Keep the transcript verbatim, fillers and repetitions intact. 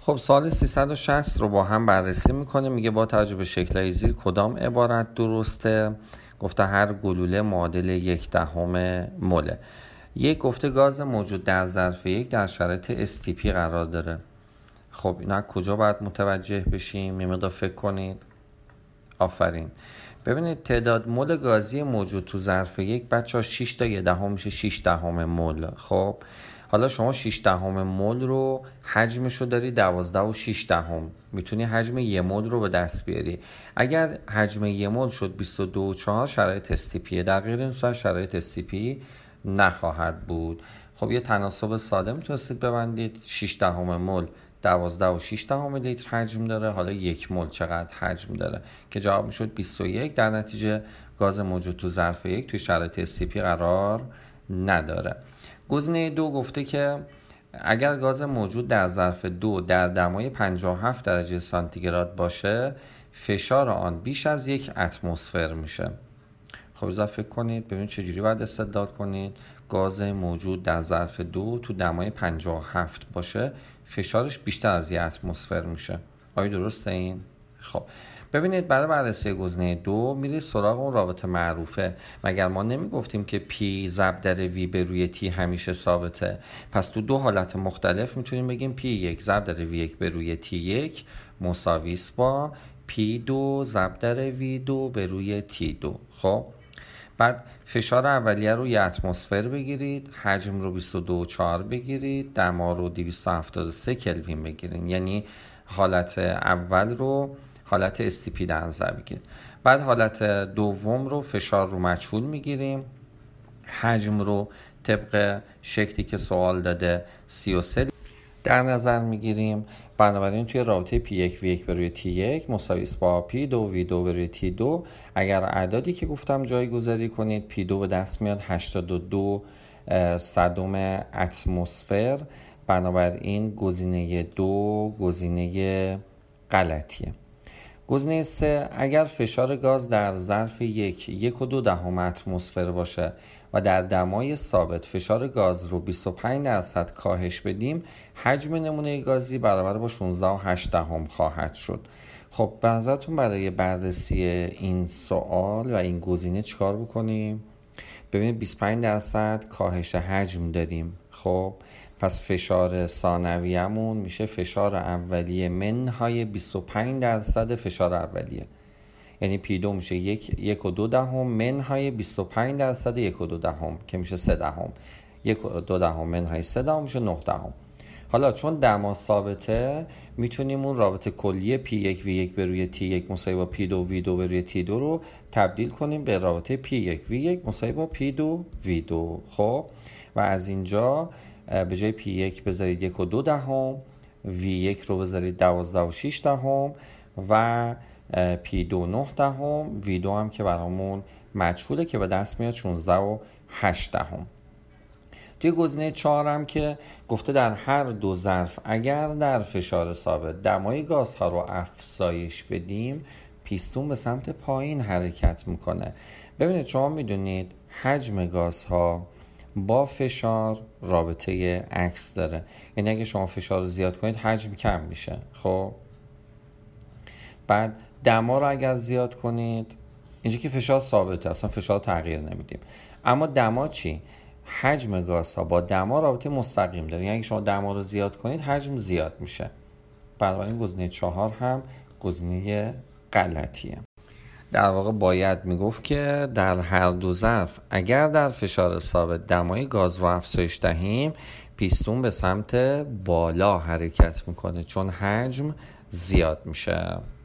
خب سوال سیصد و شصت رو با هم بررسی میکنه. میگه با توجه به شکل‌های زیر کدام عبارت درسته؟ گفته هر گلوله معادل یک دهم موله. یک گفته گاز موجود در ظرف یک در شرایط اس تی پی قرار داره. خب اینا کجا باید متوجه بشیم؟ یه مقدار فکر کنید. آفرین. ببینید تعداد مول گازی موجود تو ظرف یک بچه ها شش تا یه دهم میشه شش دهم مول. خب حالا شما شش دهم مول رو حجمش رو داری دوازده و شش دهم، میتونی حجم یه مول رو به دست بیاری. اگر حجم یه مول شد بیست و دو و چهار شرایط اس تی پی، در غیر این صورت شرایط اس تی پی نخواهد بود. خب یه تناسب ساده میتونستید ببندید. شش دهم مول دوازده و شش دهم لیتر حجم داره، حالا یک مول چقدر حجم داره که جواب میشد بیست و یک. در نتیجه گاز موجود تو ظرف یک توی شرایط اس تی پی قرار نداره. گزینه دو گفته که اگر گاز موجود در ظرف دو در دمای پنجاه و هفت درجه سانتیگراد باشه فشار آن بیش از یک اتمسفر میشه. خب بذار فکر کنید ببینید چجوری باید استدلال کنید. گاز موجود در ظرف دو تو دمای پنجاه و هفت باشه فشارش بیشتر از یک اتمسفر میشه. آیا درسته این؟ خب ببینید برای بررسی گزینه دو میرید سراغ اون رابطه معروفه. مگر ما نمیگفتیم که پی ضرب در وی به روی تی همیشه ثابته؟ پس تو دو حالت مختلف میتونیم بگیم پی یک ضرب در وی یک به روی تی یک مساوی است با پی دو ضرب در وی دو به روی تی دو. خب بعد فشار اولیه رو یه اتمسفر بگیرید، حجم رو بیست و دو و چهار بگیرید، دما رو دویست و هفتاد و سه کلوین بگیرید. یعنی حالت اول رو حالت اس تی پی در نظر بگیرید. بعد حالت دوم رو فشار رو مجهول میگیریم، حجم رو طبق شکلی که سوال داده سی و سه در نظر میگیریم. بنابراین توی رابطه پی یک وی یک به روی تی یک مساوی است با پی دو وی دو به روی تی دو. اگر اعدادی که گفتم جایگذاری کنید پی دو به دست میاد هشتاد و دو صدم اتمسفر. بنابراین گزینه دو گزینه غلطیه. گزینه سه اگر فشار گاز در ظرف یک یک و دو دهم اتمسفر باشه و در دمای ثابت فشار گاز رو بیست و پنج درصد کاهش بدیم حجم نمونه گازی برابر با شانزده و هشت دهم خواهد شد. خب به نظرتون برای بررسی این سوال و این گزینه چیکار بکنیم؟ ببینید بیست و پنج درصد کاهش حجم داریم. خب پس فشار ثانویه‌مون میشه فشار اولیه منهای بیست و پنج درصد فشار اولیه، یعنی پی دو میشه یک یک و دو دهم منهای بیست و پنج درصد یک و دو دهم که میشه سه دهم. یک و دو دهم منهای سه دهم میشه نه دهم. حالا چون دما ثابته میتونیم اون رابطه کلی پی یک وی یک به روی تی یک مساوی با پی دو وی دو به روی تی دو رو تبدیل کنیم به رابطه پی یک وی یک مساوی با پی دو وی دو. خب و از اینجا به جای پی یک بذارید یک و دو دهم، وی یک رو بذارید دوازده و شش دهم و پی دو نه دهم، وی دو هم که برامون مجهوله که به دست میاد شانزده و هشت دهم. توی گزینه چهار هم که گفته در هر دو ظرف اگر در فشار ثابت دمای گازها رو افزایش بدیم پیستون به سمت پایین حرکت میکنه. ببینید شما میدونید حجم گازها با فشار رابطه عکس داره، یعنی اگه شما فشار رو زیاد کنید حجم کم میشه. خب بعد دما رو اگر زیاد کنید، اینجا که فشار ثابته اصلا فشار تغییر نمیدیم، اما دما چی؟ حجم گازها با دما رابطه مستقیم داره، یعنی اگه شما دما رو زیاد کنید حجم زیاد میشه. بنابراین گزینه چهار هم گزینه غلطیه. در واقع باید میگفت که در هر دو ظرف اگر در فشار ثابت دمای گاز رو افزایش دهیم پیستون به سمت بالا حرکت میکنه چون حجم زیاد میشه.